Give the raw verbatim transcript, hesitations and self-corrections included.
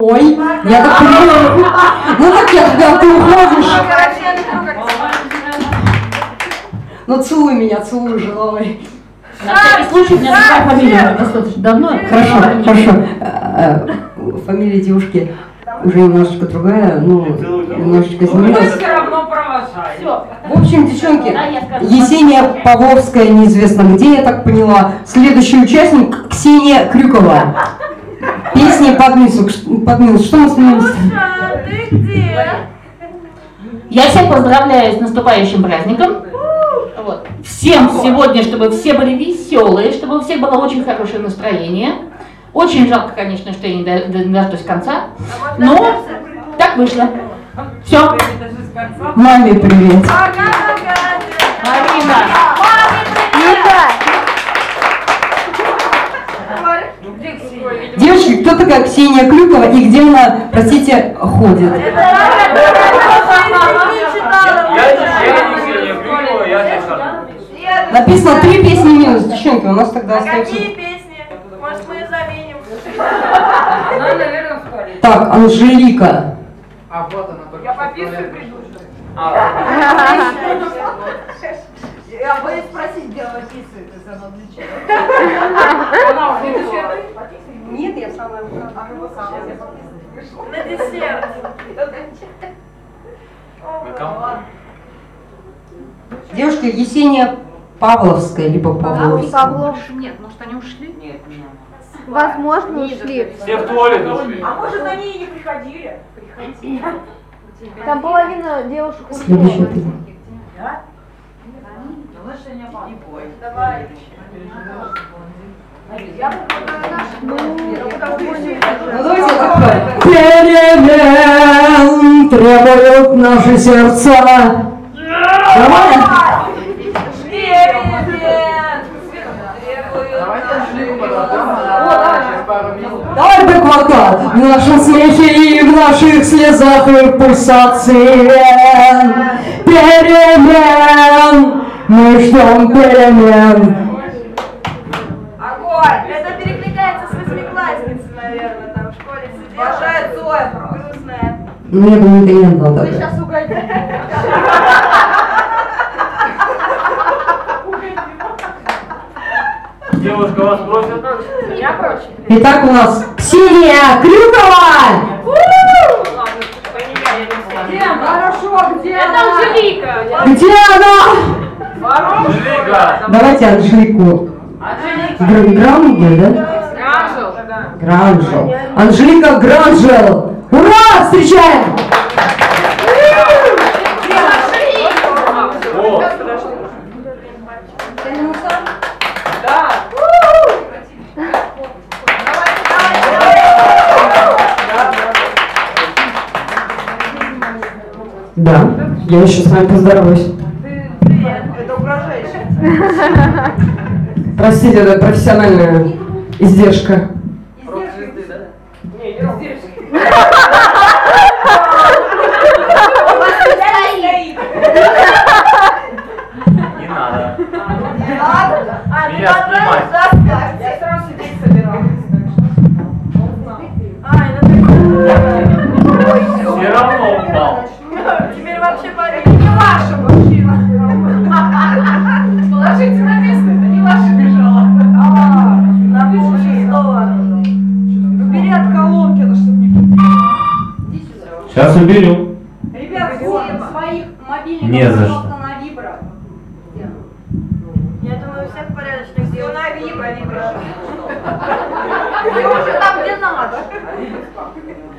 Ой, я так понимаю. Ну так я тогда, ты уходишь. Ну целуй меня, целуй же, давай. На всякий случай у меня такая фамилия достаточно давно. Хорошо, хорошо. Фамилия девушки уже немножечко другая, ну, немножечко изменилась. В общем, девчонки, Есения Павловская, неизвестно где, я так поняла. Следующий участник Ксения Крюкова. Песня «Подмысл». Подмысл. Что мы с ними? Ты где? Я всех поздравляю с наступающим праздником. Вот. Всем сегодня, чтобы все были веселые, чтобы у всех было очень хорошее настроение. Очень жалко, конечно, что я не дождусь конца, но так вышло. Все. Маме привет. Марина. Девочки, кто такая Ксения Крюкова и где она, простите, ходит? Написано три песни минус. Девчонки, у нас тогда остается... Какие песни? Может, мы ее заменим? Она, наверное, в туалете. Так, Анжелика. А вот она только. Я пописаю, приду. Я боюсь спросить, где она писает, если она для чего. Она уже пишет. Нет, я самая На десерт. Девушка Есения Павловская, либо Павловская. Павлов. Нет, может они ушли? Нет, нет. Возможно, ушли. Все в туалет ушли. А может, они и не приходили? Приходили. Там половина девушек ушли. Следующая ты. Да? Давай. Ну давайте такое. Перемен требуют наши сердца. Нормально? Давайте Анжелику подождем, через пару минут. Давай бэк-вокал. В нашем смехе и в наших слезах и пульсации вен. Перемен. Мы ждем перемен. Огонь! Это перекликается с восьмиклассницей, наверное, там в школе сидела. Обожает Зоя. Грустная. Ну я думаю, это не надо. Вы сейчас угодите. Девушка вас просит. Я прочь. Итак, у нас Ксения Крюкова. Хорошо, где Это она? Анжелика. Где она? Анжелика. Давайте Анжелику. Гр- Грангель, да? Гранжел. Гранжел. Анжелика Гранжел. Ура! Встречаем! О, Да. Да, я еще с вами поздороваюсь. Это угрожающе. Простите, это профессиональная издержка. не надо. А, ты Меня снимать. заставь. Я сразу сидеть собиралась. Ай, ну ты... Все равно упал. Теперь вообще это не ваша мужчина. Положите на место, это не ваша бежала. А, на полшестого. Убери от Колонкина, чтобы не потеряла. Сейчас уберу. Ребят, все своих мобильников, Не за пожалуйста, что. на вибро. Я думаю, у всех порядочных Все девушек. на вибро, вибро. Все уже там, где надо.